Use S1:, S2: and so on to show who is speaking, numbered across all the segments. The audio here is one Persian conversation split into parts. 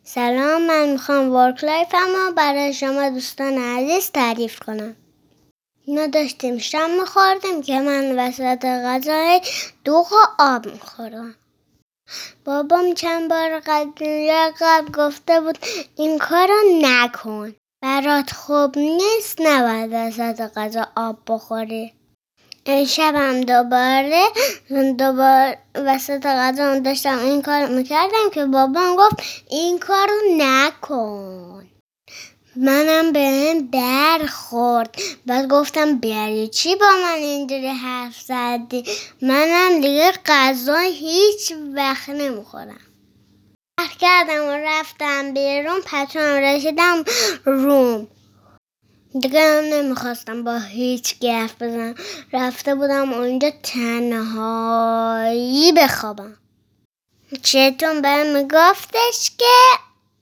S1: سلام، من میخوام ورک لایفمو برای شما دوستان عزیز تعریف کنم. ما داشتیم شام میخوردیم که من وسط غذای دوغ آب میخورم. بابام چند بار قبل گفته بود این کارو نکن، برات خوب نیست، نباید وسط غذا آب بخوری. شبم دوباره وسط غذا داشتم این کار میکردم که بابام گفت این کارو نکن. منم بهم برخورد. بعد گفتم بیاری چی با من اینجوری حرف زدی؟ منم دیگه غذا هیچ وقت نمیخورم. کردم و رفتم بیرون. پتوام رسیدم روم. دیگه هم نمیخواستم با هیچ حرف بزنم. رفته بودم اونجا تنهایی بخوابم. شیطان بهم میگفتش که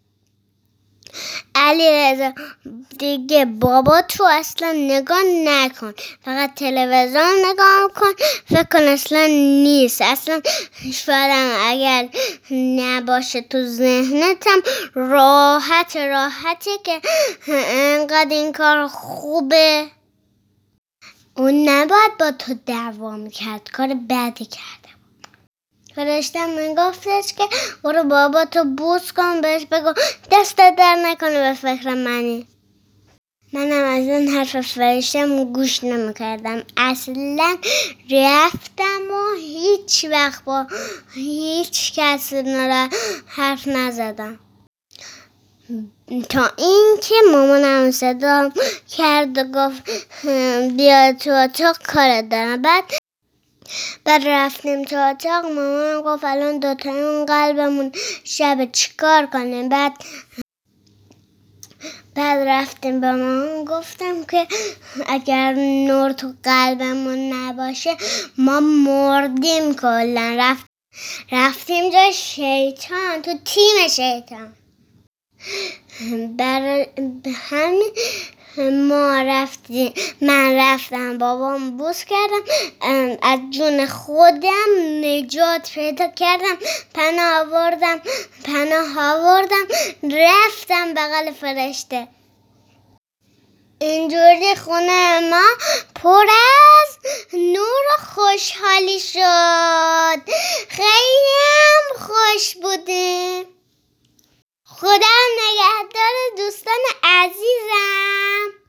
S1: علیرضا دیگه بابا تو اصلا نگاه نکن، فقط تلویزیون نگاه کن، فکر کن اصلا نیست، اصلا شاید اگر نباشه تو ذهنتم راحته که انقدر این کار خوبه. اون نباید با تو دعوا میکرد، کار بدی کرده. فرشتم میگفتش که برو بابا تو بوس کن، بهش بگو دست در نکنه به فکر منی. منم از اون حرف فرشتم گوش نمیکردم اصلا. رفتم و هیچ وقت با هیچ کس حرف نزدم تا این که مامانم صدا کرد و گفت بیا تو اتاق کارت دارم. بعد رفتیم تو اتاق. مامانم گفت الان دوتایمون قلبمون شب چیکار کنیم. بعد رفتیم با مامان گفتم که اگر نور تو قلبمون نباشه ما مردیم کلا. رفتیم جای شیطان، تو تیم شیطان. برای همین من رفتم بابام بوس کردم، از جون خودم نجات پیدا کردم، پناه آوردم رفتم بغل فرشته. اینجوری خونه ما پر از نور و خوشحالی شد. خیلی هم خوش بودیم. خدا نگهدار دوستان عزیزم.